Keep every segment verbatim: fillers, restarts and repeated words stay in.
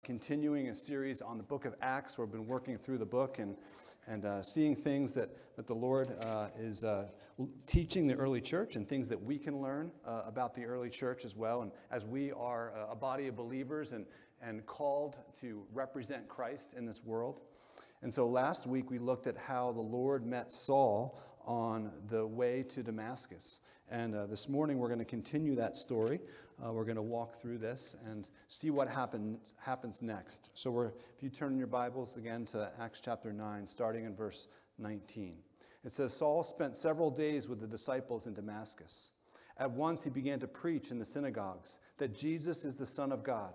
continuing a series on the book of Acts. We've been working through the book and and uh, seeing things that, that the Lord uh, is uh, teaching the early church and things that we can learn uh, about the early church as well. And as we are a body of believers and, and called to represent Christ in this world. And so last week we looked at how the Lord met Saul on the way to Damascus. And uh, this morning we're going to continue that story. Uh, we're going to walk through this and see what happens happens next. So we're, if you turn in your Bibles again to Acts chapter nine, starting in verse nineteen. It says, Saul spent several days with the disciples in Damascus. At once he began to preach in the synagogues that Jesus is the Son of God.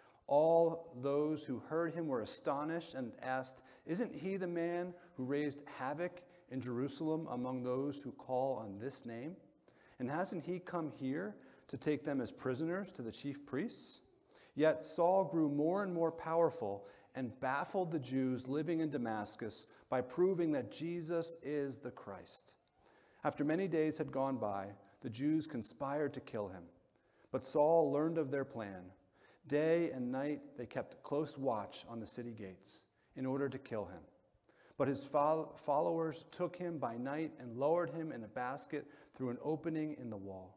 All those who heard him were astonished and asked, "Isn't he the man who raised havoc in Jerusalem among those who call on this name? And hasn't he come here to take them as prisoners to the chief priests?" Yet Saul grew more and more powerful and baffled the Jews living in Damascus by proving that Jesus is the Christ. After many days had gone by, the Jews conspired to kill him. But Saul learned of their plan. Day and night they kept close watch on the city gates in order to kill him. But his followers took him by night and lowered him in a basket through an opening in the wall.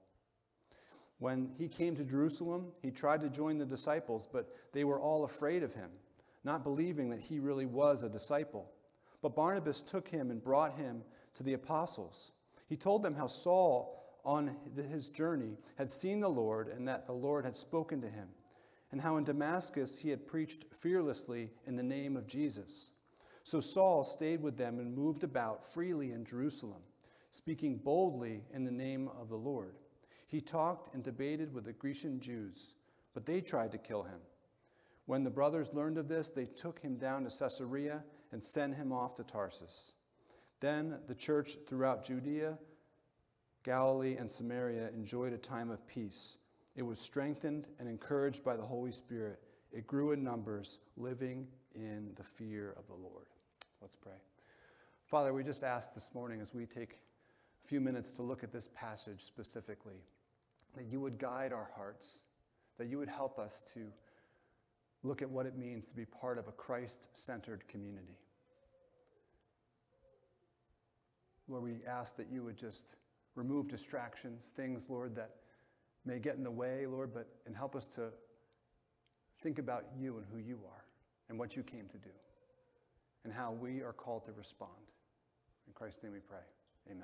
When he came to Jerusalem, he tried to join the disciples, but they were all afraid of him, not believing that he really was a disciple. But Barnabas took him and brought him to the apostles. He told them how Saul, on his journey, had seen the Lord and that the Lord had spoken to him, and how in Damascus he had preached fearlessly in the name of Jesus. So Saul stayed with them and moved about freely in Jerusalem, speaking boldly in the name of the Lord. He talked and debated with the Grecian Jews, but they tried to kill him. When the brothers learned of this, they took him down to Caesarea and sent him off to Tarsus. Then the church throughout Judea, Galilee, and Samaria enjoyed a time of peace. It was strengthened and encouraged by the Holy Spirit. It grew in numbers, living in the fear of the Lord. Let's pray. Father, we just ask this morning as we take a few minutes to look at this passage specifically, that you would guide our hearts, that you would help us to look at what it means to be part of a Christ-centered community. Lord, we ask that you would just remove distractions, things, Lord, that may get in the way, Lord, but and help us to think about you and who you are and what you came to do and how we are called to respond. In Christ's name we pray. Amen.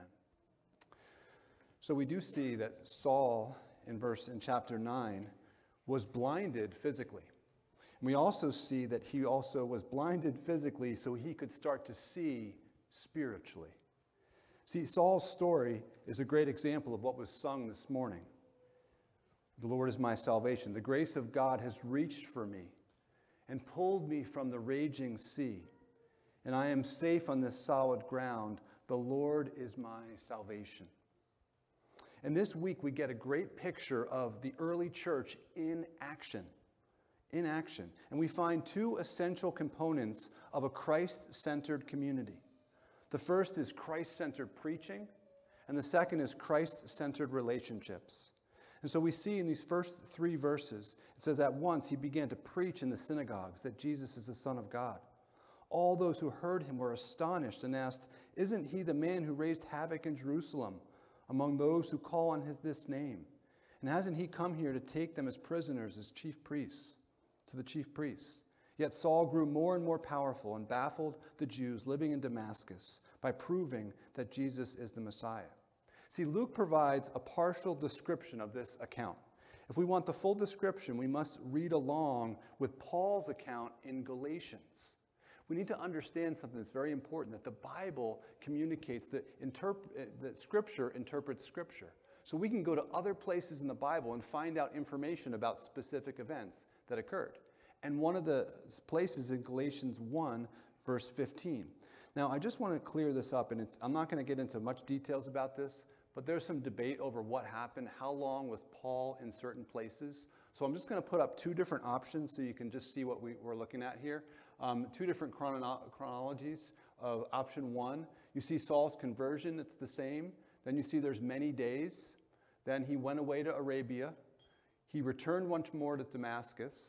So we do see that Saul, in verse in chapter nine, was blinded physically. And we also see that he also was blinded physically so he could start to see spiritually. See, Saul's story is a great example of what was sung this morning. The Lord is my salvation. The grace of God has reached for me and pulled me from the raging sea. And I am safe on this solid ground. The Lord is my salvation. And this week we get a great picture of the early church in action. In action. And we find two essential components of a Christ-centered community. The first is Christ-centered preaching, and the second is Christ-centered relationships. And so we see in these first three verses, it says, at once he began to preach in the synagogues that Jesus is the Son of God. All those who heard him were astonished and asked, "Isn't he the man who raised havoc in Jerusalem among those who call on his, this name? And hasn't he come here to take them as prisoners as chief priests, to the chief priests?" Yet Saul grew more and more powerful and baffled the Jews living in Damascus by proving that Jesus is the Messiah. See, Luke provides a partial description of this account. If we want the full description, we must read along with Paul's account in Galatians. We need to understand something that's very important, that the Bible communicates, that, interp- that Scripture interprets Scripture. So we can go to other places in the Bible and find out information about specific events that occurred. And one of the places in Galatians one, verse fifteen. Now, I just want to clear this up, and it's, I'm not going to get into much details about this, but there's some debate over what happened, how long was Paul in certain places. So I'm just going to put up two different options so you can just see what we, we're looking at here. Um, two different chrono- chronologies of option one. You see Saul's conversion, it's the same. Then you see there's many days. Then he went away to Arabia. He returned once more to Damascus.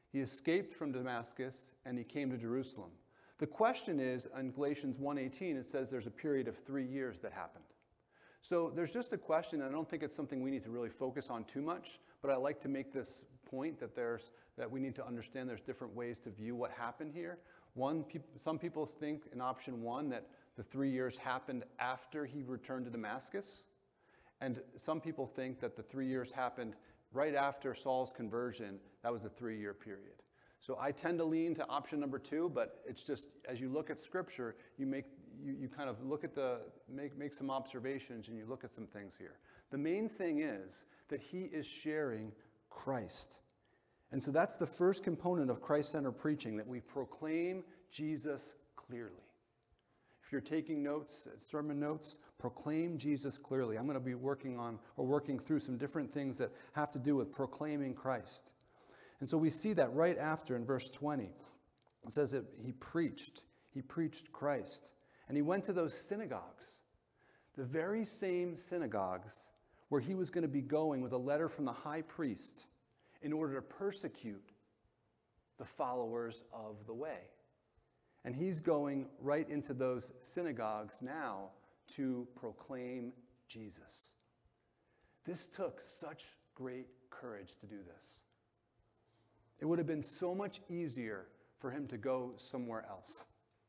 He escaped from Damascus and he came to Jerusalem. The question is, in Galatians one eighteen, it says there's a period of three years that happened. So there's just a question, and I don't think it's something we need to really focus on too much, but I like to make this point that there's that we need to understand there's different ways to view what happened here. One, peop- some people think in option one that the three years happened after he returned to Damascus, and some people think that the three years happened right after Saul's conversion. That was a three-year period. So I tend to lean to option number two, but it's just, as you look at Scripture, you make you, you kind of look at the, make, make some observations and you look at some things here. The main thing is that he is sharing Christ. And so that's the first component of Christ-centered preaching, that we proclaim Jesus clearly. If you're taking notes, sermon notes, proclaim Jesus clearly. I'm going to be working on or working through some different things that have to do with proclaiming Christ. And so we see that right after in verse twenty. It says that he preached. He preached Christ. And he went to those synagogues, the very same synagogues where he was going to be going with a letter from the high priest in order to persecute the followers of the way. And he's going right into those synagogues now to proclaim Jesus. This took such great courage to do this. It would have been so much easier for him to go somewhere else.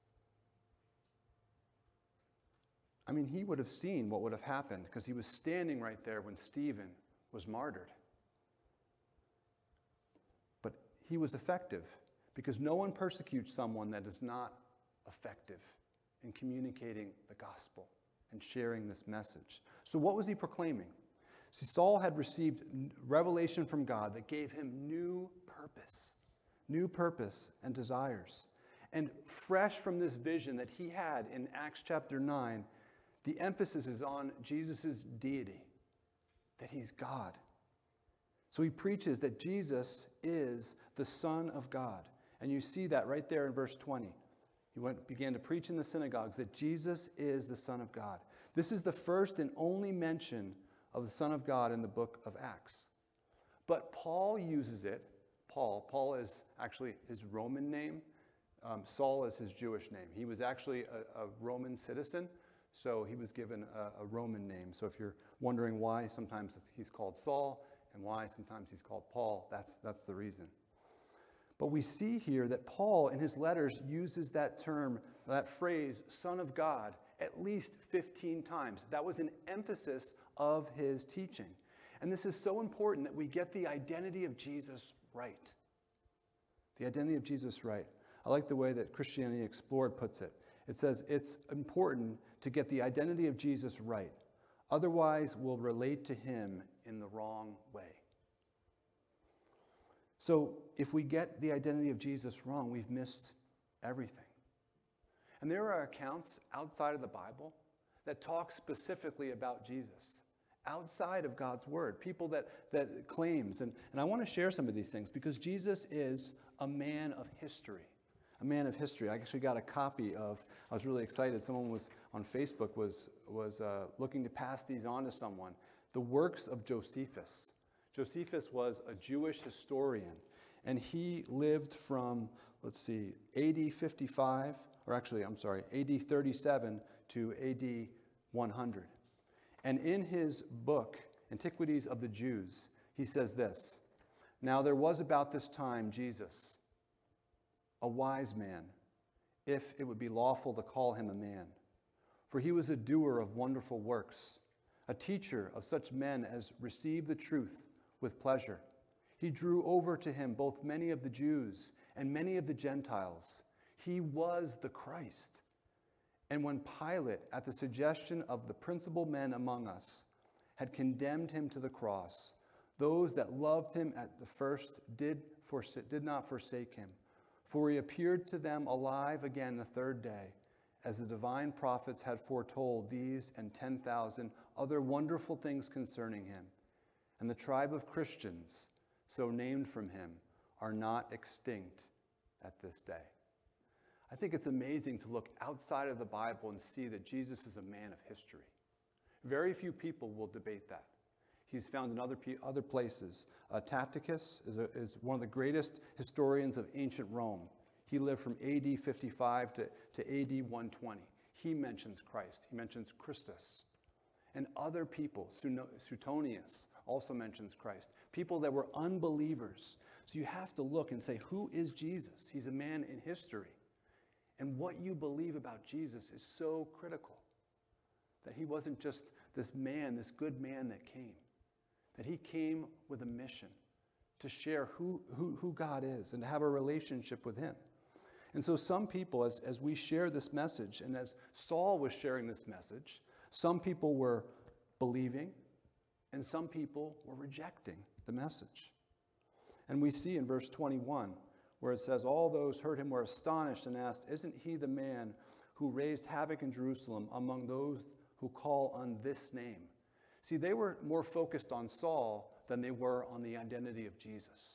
I mean, he would have seen what would have happened because he was standing right there when Stephen was martyred. But he was effective because no one persecutes someone that is not effective in communicating the gospel and sharing this message. So what was he proclaiming? See, Saul had received revelation from God that gave him new purpose, new purpose and desires. And fresh from this vision that he had in Acts chapter nine, the emphasis is on Jesus' deity, that he's God. So he preaches that Jesus is the Son of God. And you see that right there in verse twenty. He went, began to preach in the synagogues that Jesus is the Son of God. This is the first and only mention of the Son of God in the book of Acts. But Paul uses it. Paul, Paul is actually his Roman name. Um, Saul is his Jewish name. He was actually a, a Roman citizen, so he was given a, a Roman name. So if you're wondering why sometimes he's called Saul and why sometimes he's called Paul, that's, that's the reason. But we see here that Paul in his letters uses that term, that phrase, Son of God, at least fifteen times. That was an emphasis of his teaching. And this is so important that we get the identity of Jesus right. The identity of Jesus right. I like the way that Christianity Explored puts it. It says it's important to get the identity of Jesus right. Otherwise, we'll relate to him in the wrong way. So if we get the identity of Jesus wrong, we've missed everything. And there are accounts outside of the Bible that talk specifically about Jesus, outside of God's word, people that, that claims. And, and I want to share some of these things because Jesus is a man of history. A man of history. I actually got a copy of, I was really excited, someone was on Facebook was, was uh, looking to pass these on to someone. The works of Josephus. Josephus was a Jewish historian, and he lived from, let's see, A D fifty-five, or actually, I'm sorry, A D thirty-seven to A D one hundred. And in his book, Antiquities of the Jews, he says this, "Now there was about this time Jesus, a wise man, if it would be lawful to call him a man. For he was a doer of wonderful works, a teacher of such men as receive the truth with pleasure. He drew over to him both many of the Jews and many of the Gentiles. He was the Christ. And when Pilate, at the suggestion of the principal men among us, had condemned him to the cross, those that loved him at the first did, forsa- did not forsake him. For he appeared to them alive again the third day, as the divine prophets had foretold these and ten thousand other wonderful things concerning him. And the tribe of Christians, so named from him, are not extinct at this day." I think it's amazing to look outside of the Bible and see that Jesus is a man of history. Very few people will debate that. He's found in other, other places. Uh, Tacitus is, a, is one of the greatest historians of ancient Rome. He lived from A D fifty-five to, to A D one twenty. He mentions Christ. He mentions Christus. And other people, Suetonius also mentions Christ. People that were unbelievers. So you have to look and say, who is Jesus? He's a man in history. And what you believe about Jesus is so critical. That he wasn't just this man, this good man that came. That he came with a mission to share who, who, who God is and to have a relationship with him. And so some people, as, as we share this message, and as Saul was sharing this message, some people were believing, and some people were rejecting the message. And we see in verse twenty-one, where it says, all those heard him were astonished and asked, isn't he the man who raised havoc in Jerusalem among those who call on this name? See, they were more focused on Saul than they were on the identity of Jesus.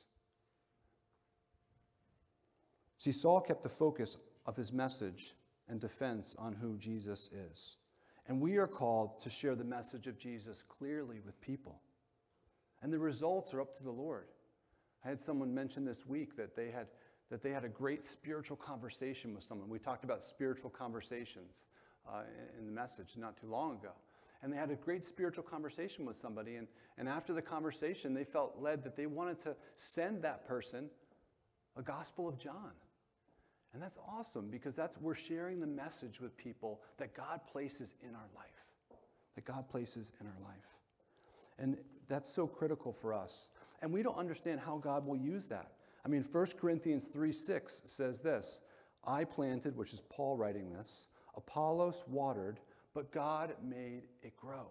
See, Saul kept the focus of his message and defense on who Jesus is. And we are called to share the message of Jesus clearly with people. And the results are up to the Lord. I had someone mention this week that they had that they had a great spiritual conversation with someone. We talked about spiritual conversations uh, in the message not too long ago. And they had a great spiritual conversation with somebody. And, and after the conversation, they felt led that they wanted to send that person a Gospel of John. And that's awesome, because that's we're sharing the message with people that God places in our life. That God places in our life. And that's so critical for us. And we don't understand how God will use that. I mean, First Corinthians three six says this, I planted, which is Paul writing this, Apollos watered, but God made it grow.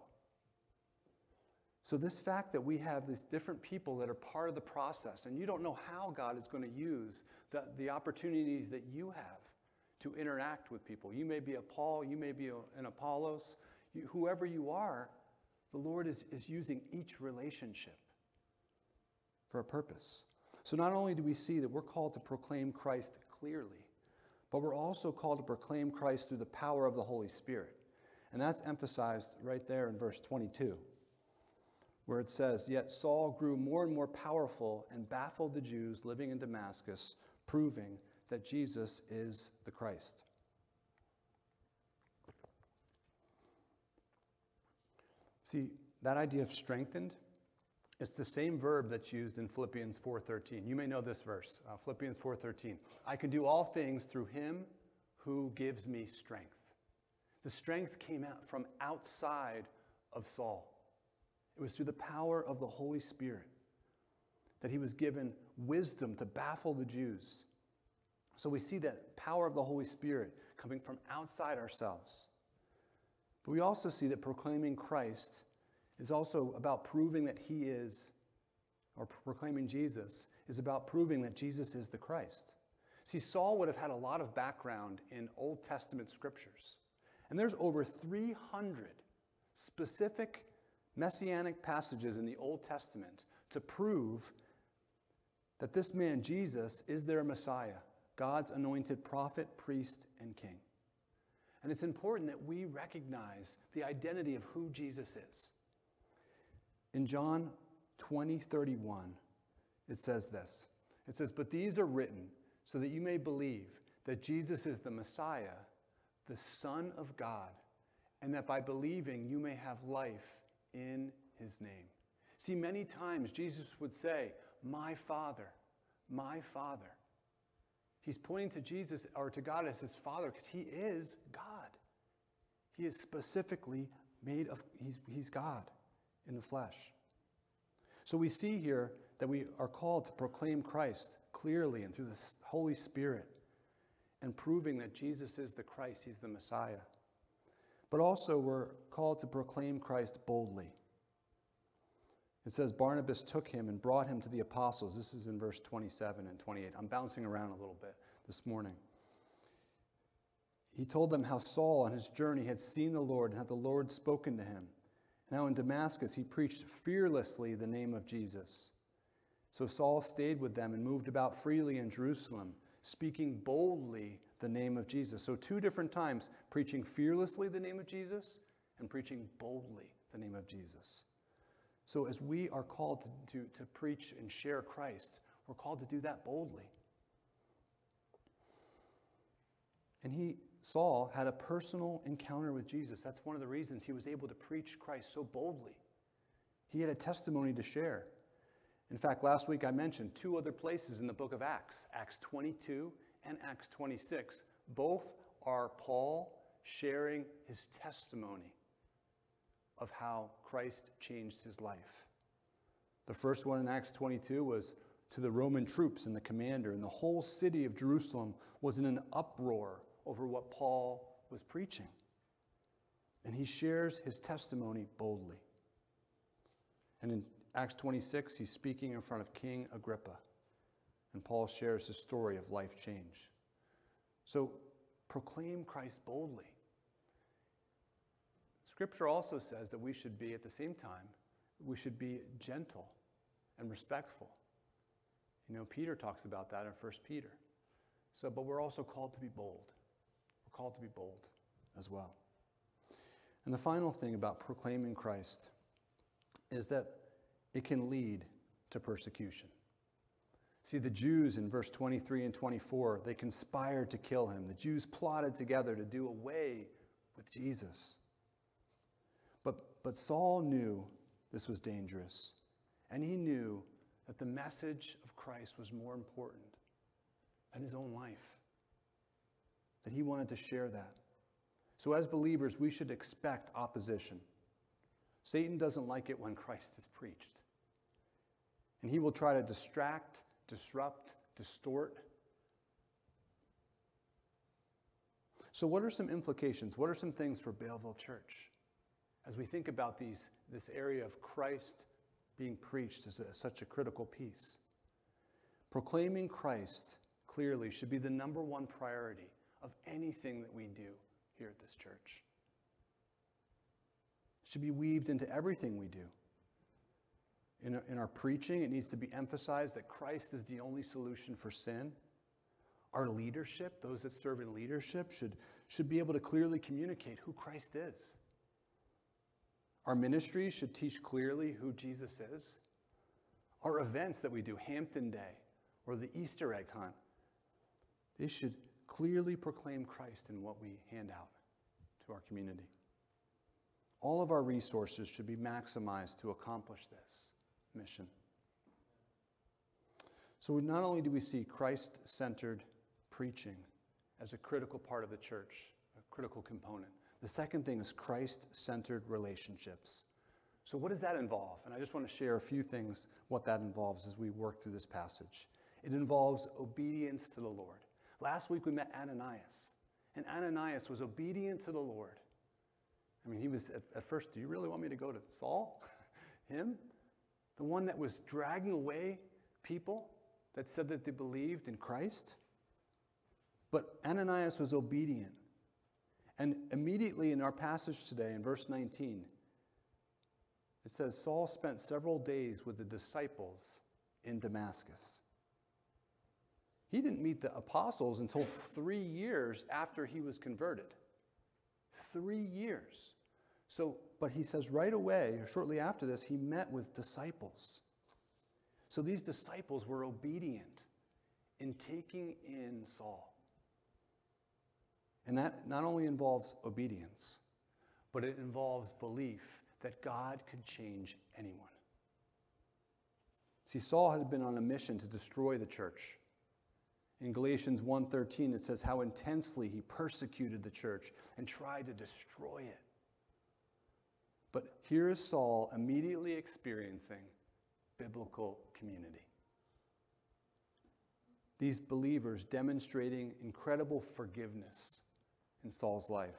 So this fact that we have these different people that are part of the process, and you don't know how God is going to use the, the opportunities that you have to interact with people. You may be a Paul, you may be a, an Apollos, you, whoever you are, the Lord is, is using each relationship for a purpose. So not only do we see that we're called to proclaim Christ clearly, but we're also called to proclaim Christ through the power of the Holy Spirit. And that's emphasized right there in verse twenty-two. Where it says, yet Saul grew more and more powerful and baffled the Jews living in Damascus, proving that Jesus is the Christ. See, that idea of strengthened, it's the same verb that's used in Philippians four thirteen. You may know this verse, uh, Philippians four thirteen. I can do all things through him who gives me strength. The strength came out from outside of Saul. It was through the power of the Holy Spirit that he was given wisdom to baffle the Jews. So we see that power of the Holy Spirit coming from outside ourselves. But we also see that proclaiming Christ is also about proving that he is, or proclaiming Jesus, is about proving that Jesus is the Christ. See, Saul would have had a lot of background in Old Testament scriptures. And there's over three hundred specific messianic passages in the Old Testament to prove that this man, Jesus, is their Messiah, God's anointed prophet, priest, and king. And it's important that we recognize the identity of who Jesus is. In John twenty thirty-one, it says this. It says, but these are written so that you may believe that Jesus is the Messiah, the Son of God, and that by believing you may have life in his name. See, many times Jesus would say, my Father, my Father. He's pointing to Jesus or to God as his Father because he is God. He is specifically made of, he's, he's God in the flesh. So we see here that we are called to proclaim Christ clearly and through the Holy Spirit and proving that Jesus is the Christ, he's the Messiah. But also we're called to proclaim Christ boldly. It says Barnabas took him and brought him to the apostles. This is in verse twenty-seven and twenty-eight. I'm bouncing around a little bit this morning. He told them how Saul on his journey had seen the Lord and had the Lord spoken to him. Now in Damascus he preached fearlessly the name of Jesus. So Saul stayed with them and moved about freely in Jerusalem, speaking boldly the name of Jesus. So two different times, preaching fearlessly the name of Jesus and preaching boldly the name of Jesus. So as we are called to, to, to preach and share Christ, we're called to do that boldly. And he, Saul, had a personal encounter with Jesus. That's one of the reasons he was able to preach Christ so boldly. He had a testimony to share. In fact, last week I mentioned two other places in the book of Acts, Acts twenty-two and Acts twenty-six. Both are Paul sharing his testimony of how Christ changed his life. The first one in Acts twenty-two was to the Roman troops and the commander, and the whole city of Jerusalem was in an uproar over what Paul was preaching. And he shares his testimony boldly. And in Acts twenty-six, he's speaking in front of King Agrippa, and Paul shares his story of life change. So proclaim Christ boldly. Scripture also says that we should be, at the same time, we should be gentle and respectful. You know, Peter talks about that in First Peter. So, but we're also called to be bold. We're called to be bold as well. And the final thing about proclaiming Christ is that it can lead to persecution. See, the Jews in verse twenty-three and twenty-four, they conspired to kill him. The Jews plotted together to do away with Jesus. But, but Saul knew this was dangerous, and he knew that the message of Christ was more important than his own life, that he wanted to share that. So as believers, we should expect opposition. Satan doesn't like it when Christ is preached. And he will try to distract, disrupt, distort. So what are some implications? What are some things for Belleville Church as we think about these, this area of Christ being preached as a, such a critical piece? Proclaiming Christ clearly should be the number one priority of anything that we do here at this church. It should be weaved into everything we do. In our, in our preaching, it needs to be emphasized that Christ is the only solution for sin. Our leadership, those that serve in leadership, should, should be able to clearly communicate who Christ is. Our ministries should teach clearly who Jesus is. Our events that we do, Hampton Day or the Easter egg hunt, they should clearly proclaim Christ in what we hand out to our community. All of our resources should be maximized to accomplish this mission. So not only do we see Christ-centered preaching as a critical part of the church, a critical component, the second thing is Christ-centered relationships. So what does that involve? And I just want to share a few things what that involves as we work through this passage. It involves obedience to the Lord. Last week we met Ananias, and Ananias was obedient to the Lord. I mean, he was at, at first, do you really want me to go to Saul? Him? The one that was dragging away people that said that they believed in Christ? But Ananias was obedient. And immediately in our passage today, in verse nineteen, it says, Saul spent several days with the disciples in Damascus. He didn't meet the apostles until three years after he was converted. Three years. So, but he says right away, or shortly after this, he met with disciples. So these disciples were obedient in taking in Saul. And that not only involves obedience, but it involves belief that God could change anyone. See, Saul had been on a mission to destroy the church. In Galatians one thirteen, it says how intensely he persecuted the church and tried to destroy it. But here is Saul immediately experiencing biblical community. These believers demonstrating incredible forgiveness in Saul's life.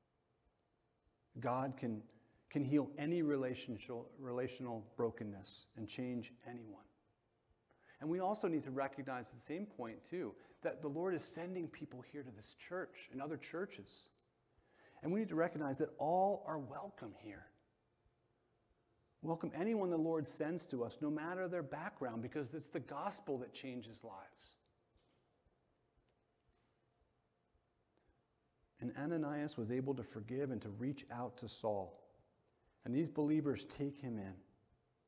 God can, can heal any relational, relational brokenness and change anyone. And we also need to recognize at the same point, too, that the Lord is sending people here to this church and other churches. And we need to recognize that all are welcome here. Welcome anyone the Lord sends to us, no matter their background, because it's the gospel that changes lives. And Ananias was able to forgive and to reach out to Saul. And these believers take him in.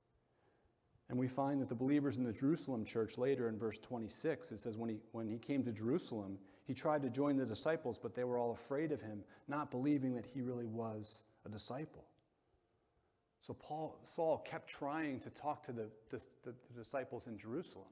And we find that the believers in the Jerusalem church later in verse twenty-six, it says when he, when he came to Jerusalem, he tried to join the disciples, but they were all afraid of him, not believing that he really was a disciple. So Paul, Saul kept trying to talk to the, the, the disciples in Jerusalem.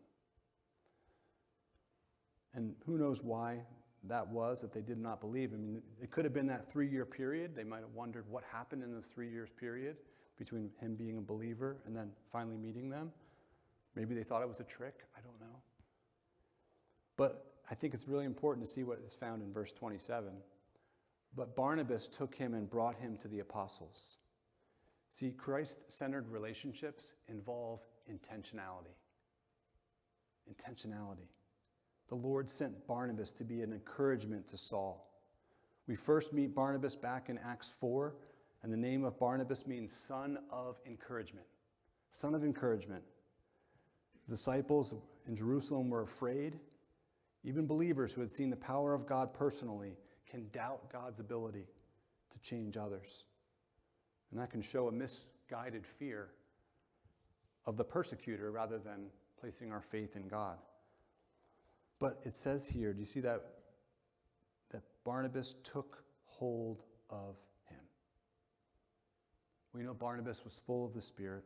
And who knows why that was, that they did not believe. I mean, it could have been that three-year period. They might have wondered what happened in the three years period between him being a believer and then finally meeting them. Maybe they thought it was a trick. I don't know. But I think it's really important to see what is found in verse twenty-seven. But Barnabas took him and brought him to the apostles. See, Christ-centered relationships involve intentionality. Intentionality. The Lord sent Barnabas to be an encouragement to Saul. We first meet Barnabas back in Acts four, and the name of Barnabas means son of encouragement. Son of encouragement. The disciples in Jerusalem were afraid. Even believers who had seen the power of God personally can doubt God's ability to change others. And that can show a misguided fear of the persecutor rather than placing our faith in God. But it says here, do you see that, that Barnabas took hold of him? We know Barnabas was full of the Spirit.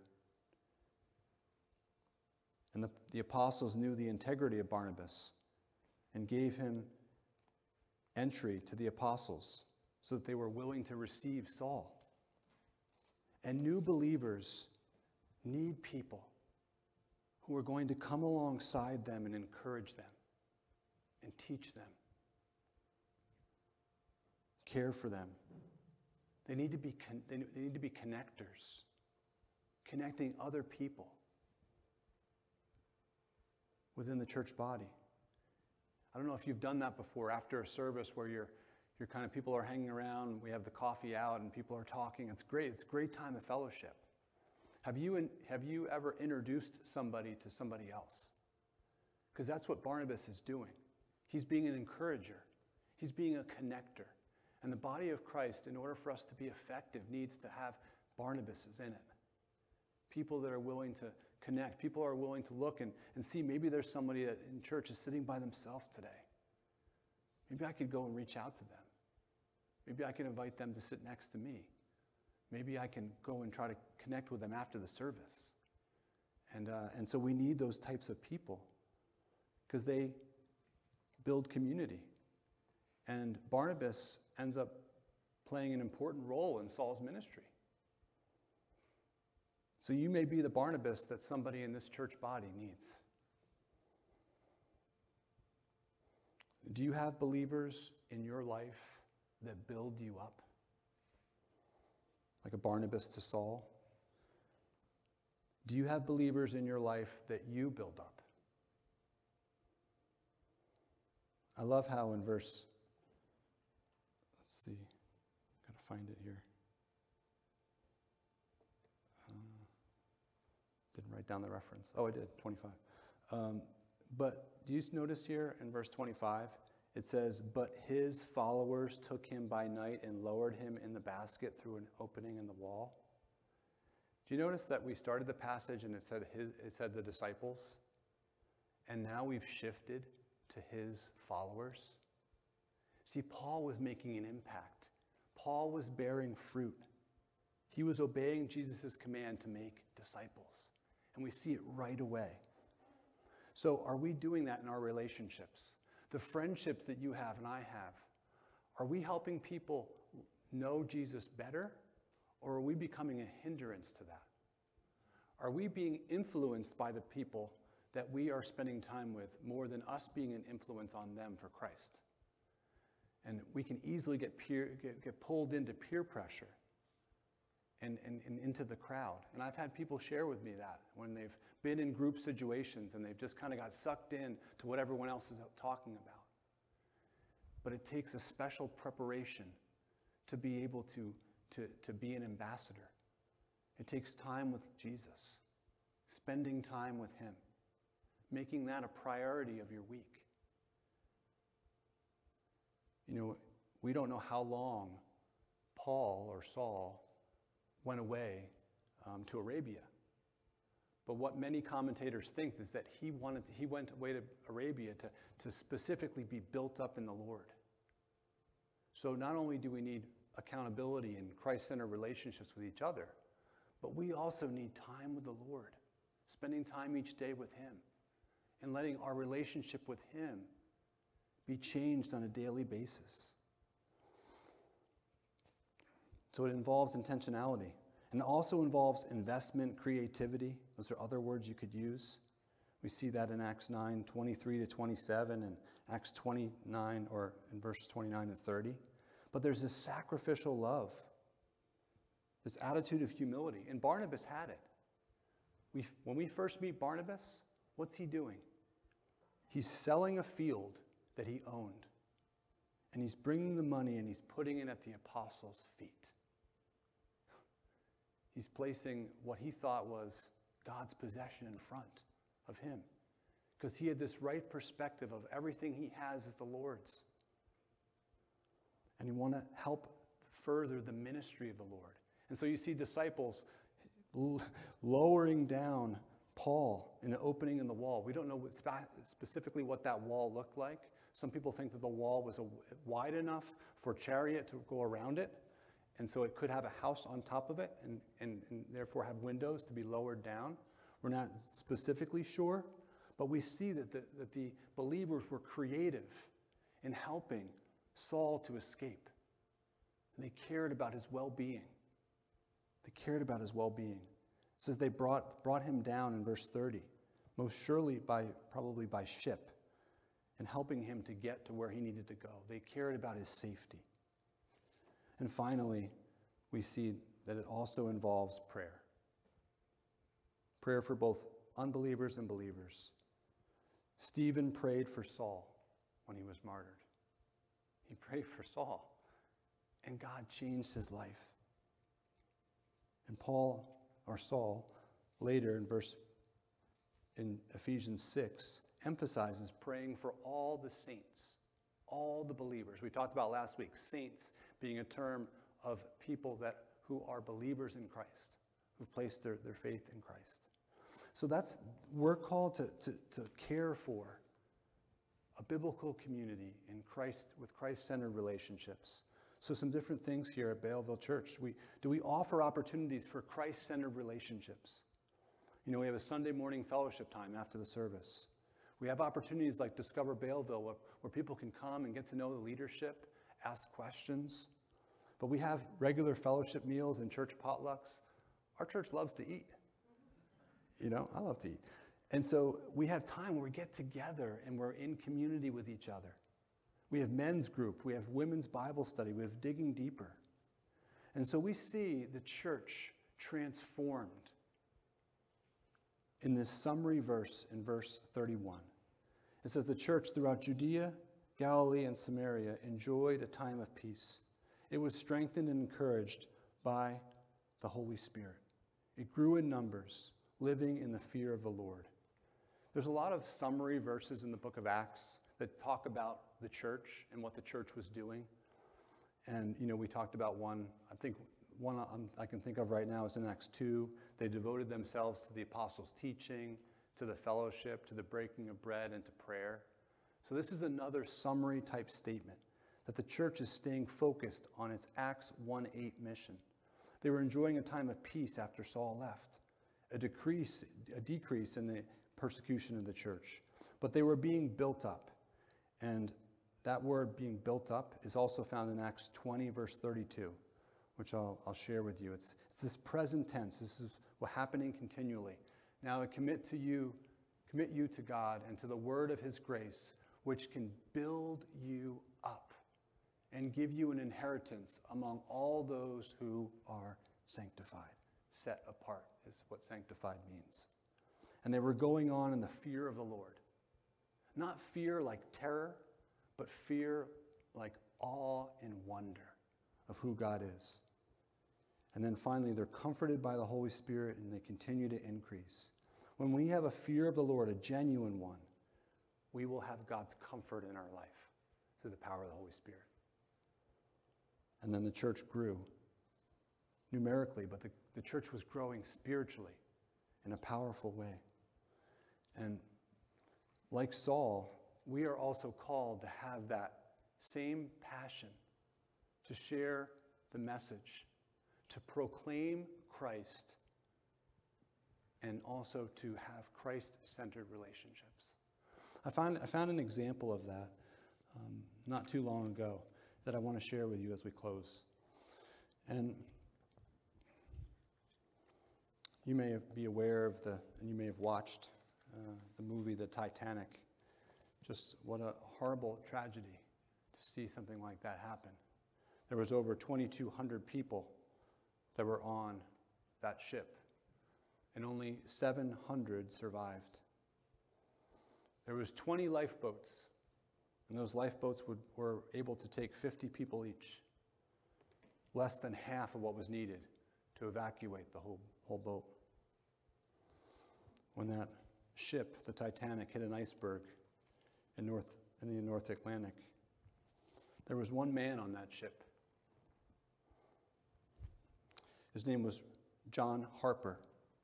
And the, the apostles knew the integrity of Barnabas and gave him entry to the apostles so that they were willing to receive Saul. And new believers need people who are going to come alongside them and encourage them and teach them, care for them. They need to be con- they need to be connectors, connecting other people within the church body. I don't know if you've done that before after a service where you're you're kind of people are hanging around, we have the coffee out and people are talking. It's great. It's a great time of fellowship. Have you in, have you ever introduced somebody to somebody else? Because that's what Barnabas is doing. He's being an encourager. He's being a connector. And the body of Christ, in order for us to be effective, needs to have Barnabases in it. People that are willing to connect. People are willing to look and, and see maybe there's somebody that in church is sitting by themselves today. Maybe I could go and reach out to them. Maybe I can invite them to sit next to me. Maybe I can go and try to connect with them after the service. And, uh, and so we need those types of people because they build community. And Barnabas ends up playing an important role in Saul's ministry. So you may be the Barnabas that somebody in this church body needs. Do you have believers in your life that build you up? Like a Barnabas to Saul? Do you have believers in your life that you build up? I love how in verse, let's see, I've got to find it here. Uh, didn't write down the reference. Oh, I did, twenty-five. Um, but do you notice here in verse twenty-five, it says, but his followers took him by night and lowered him in the basket through an opening in the wall? Do you notice that we started the passage and it said his, it said the disciples, and now we've shifted to his followers? See, Paul was making an impact. Paul was bearing fruit. He was obeying Jesus' command to make disciples. And we see it right away. So are we doing that in our relationships? The friendships that you have and I have, are we helping people know Jesus better, or are we becoming a hindrance to that? Are we being influenced by the people that we are spending time with more than us being an influence on them for Christ? And we can easily get, peer, get, get pulled into peer pressure and, and, and into the crowd. And I've had people share with me that when they've been in group situations and they've just kind of got sucked in to what everyone else is talking about. But it takes a special preparation to be able to, to, to be an ambassador. It takes time with Jesus, spending time with him, making that a priority of your week. You know, we don't know how long Paul or Saul went away um, to Arabia. But what many commentators think is that he wanted to, he went away to Arabia to, to specifically be built up in the Lord. So not only do we need accountability and Christ-centered relationships with each other, but we also need time with the Lord, spending time each day with him and letting our relationship with him be changed on a daily basis. So it involves intentionality. And it also involves investment, creativity. Those are other words you could use. We see that in Acts nine, twenty-three to twenty-seven, and Acts twenty-nine, or in verses twenty-nine to thirty. But there's this sacrificial love, this attitude of humility. And Barnabas had it. We, when we first meet Barnabas, what's he doing? He's selling a field that he owned. And he's bringing the money and he's putting it at the apostles' feet. He's placing what he thought was God's possession in front of him, because he had this right perspective of everything he has is the Lord's. And he want to help further the ministry of the Lord. And so you see disciples l- lowering down Paul in the opening in the wall. We don't know what spe- specifically what that wall looked like. Some people think that the wall was a, wide enough for a chariot to go around it. And so it could have a house on top of it and, and, and therefore have windows to be lowered down. We're not specifically sure, but we see that the, that the believers were creative in helping Saul to escape. And they cared about his well-being. They cared about his well-being. It says they brought, brought him down in verse thirty, most surely by probably by ship, and helping him to get to where he needed to go. They cared about his safety. And finally, we see that it also involves prayer. Prayer for both unbelievers and believers. Stephen prayed for Saul when he was martyred. He prayed for Saul, and God changed his life. And Paul, or Saul, later in verse in Ephesians six, emphasizes praying for all the saints, all the believers. We talked about last week, saints being a term of people that who are believers in Christ, who've placed their, their faith in Christ. So that's, we're called to, to, to care for a biblical community in Christ, with Christ-centered relationships. So some different things here at Baleville Church. We, do we offer opportunities for Christ-centered relationships? You know, we have a Sunday morning fellowship time after the service. We have opportunities like Discover Baleville, where, where people can come and get to know the leadership, ask questions. But we have regular fellowship meals and church potlucks. Our church loves to eat. You know, I love to eat. And so we have time where we get together and we're in community with each other. We have men's group, we have women's Bible study, we have digging deeper. And so we see the church transformed in this summary verse in verse thirty-one. It says, the church throughout Judea, Galilee, and Samaria enjoyed a time of peace. It was strengthened and encouraged by the Holy Spirit. It grew in numbers, living in the fear of the Lord. There's a lot of summary verses in the book of Acts that talk about the church and what the church was doing. And, you know, we talked about one, I think one I can think of right now is in Acts two. They devoted themselves to the apostles' teaching, to the fellowship, to the breaking of bread, and to prayer. So this is another summary type statement that the church is staying focused on its Acts one eight mission. They were enjoying a time of peace after Saul left, a decrease, a decrease in the persecution of the church. But they were being built up. And that word being built up is also found in Acts twenty, verse thirty-two, which I'll, I'll share with you. It's, it's this present tense. This is what's happening continually. Now I commit to you, commit you to God and to the word of his grace, which can build you up and give you an inheritance among all those who are sanctified. Set apart is what sanctified means. And they were going on in the fear of the Lord. Not fear like terror, but fear like awe and wonder of who God is. And then finally, they're comforted by the Holy Spirit and they continue to increase. When we have a fear of the Lord, a genuine one, we will have God's comfort in our life through the power of the Holy Spirit. And then the church grew numerically, but the, the church was growing spiritually. in a powerful way. And like Saul, we are also called to have that same passion to share the message, to proclaim Christ, and also to have Christ-centered relationships. I found, I found an example of that um, not too long ago that I want to share with you as we close. And you may be aware of the, and you may have watched uh, the movie The Titanic. Just what a horrible tragedy to see something like that happen. There was over twenty-two hundred people that were on that ship, and only seven hundred survived. There was twenty lifeboats, and those lifeboats would, were able to take fifty people each, less than half of what was needed to evacuate the whole, whole boat. When that ship, the Titanic, hit an iceberg in, North, in the North Atlantic, there was one man on that ship. His name was John Harper.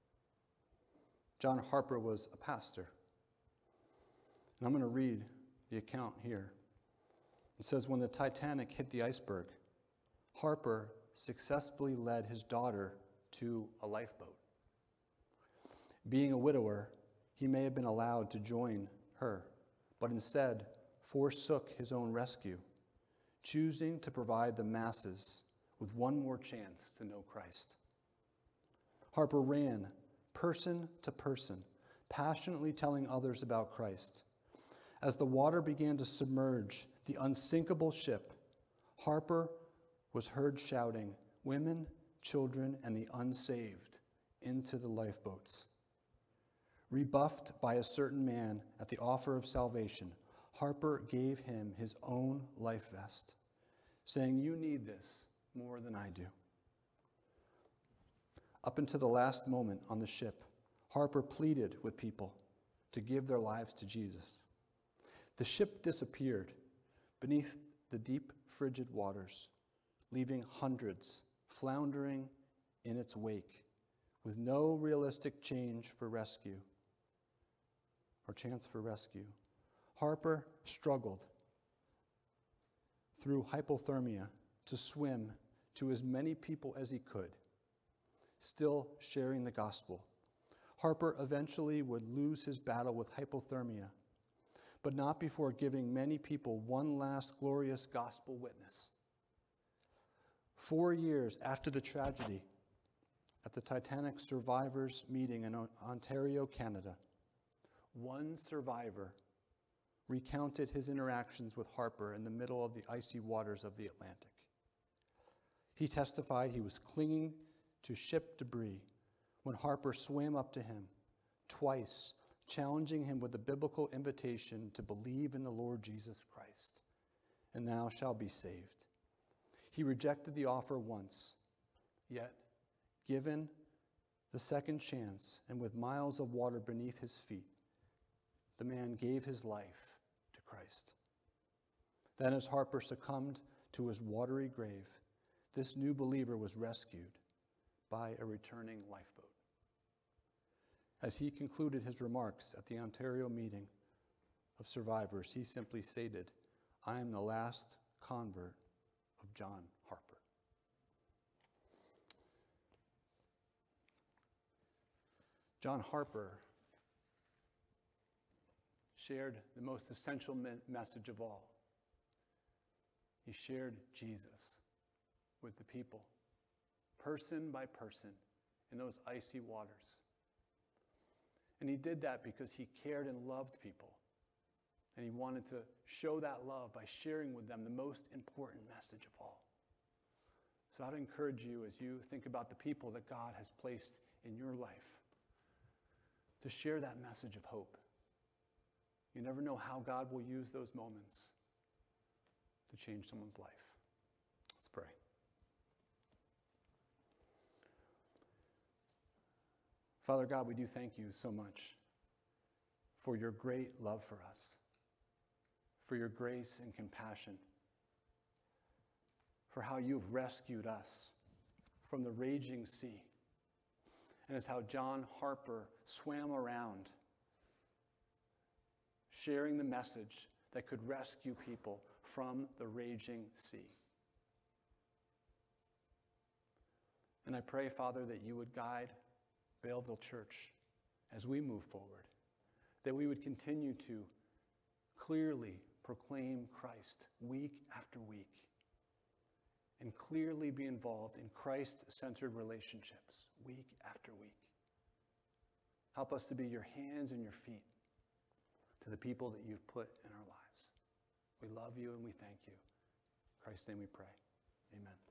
John Harper was a pastor. And I'm going to read the account here. It says, when the Titanic hit the iceberg, Harper successfully led his daughter to a lifeboat. Being a widower, he may have been allowed to join her, but instead forsook his own rescue, choosing to provide the masses with one more chance to know Christ. Harper ran person to person, passionately telling others about Christ. As the water began to submerge the unsinkable ship, Harper was heard shouting, "Women, children, and the unsaved," into the lifeboats. Rebuffed by a certain man at the offer of salvation, Harper gave him his own life vest, saying, "You need this more than I do." Up until the last moment on the ship, Harper pleaded with people to give their lives to Jesus. The ship disappeared beneath the deep, frigid waters, leaving hundreds floundering in its wake with no realistic change for rescue or chance for rescue. Harper struggled through hypothermia to swim to as many people as he could, still sharing the gospel. Harper eventually would lose his battle with hypothermia, but not before giving many people one last glorious gospel witness. Four years after the tragedy, at the Titanic survivors meeting in Ontario, Canada, one survivor recounted his interactions with Harper in the middle of the icy waters of the Atlantic. He testified he was clinging to ship debris when Harper swam up to him twice, challenging him with the biblical invitation to believe in the Lord Jesus Christ, and thou shalt be saved. He rejected the offer once, yet, given the second chance, and with miles of water beneath his feet, the man gave his life to Christ. Then, as Harper succumbed to his watery grave, this new believer was rescued by a returning lifeboat. As he concluded his remarks at the Ontario meeting of survivors, he simply stated, "I am the last convert of John Harper." John Harper shared the most essential me- message of all. He shared Jesus with the people, person by person, in those icy waters. And he did that because he cared and loved people. And he wanted to show that love by sharing with them the most important message of all. So I'd encourage you, as you think about the people that God has placed in your life, to share that message of hope. You never know how God will use those moments to change someone's life. Let's pray. Father God, we do thank you so much for your great love for us, for your grace and compassion, for how you've rescued us from the raging sea, And it's how John Harper swam around, sharing the message that could rescue people from the raging sea. And I pray, Father, that you would guide Belleville Church as we move forward, that we would continue to clearly proclaim Christ week after week, and clearly be involved in Christ-centered relationships week after week. Help us to be your hands and your feet to the people that you've put in our lives. We love you and we thank you. In Christ's name we pray. Amen.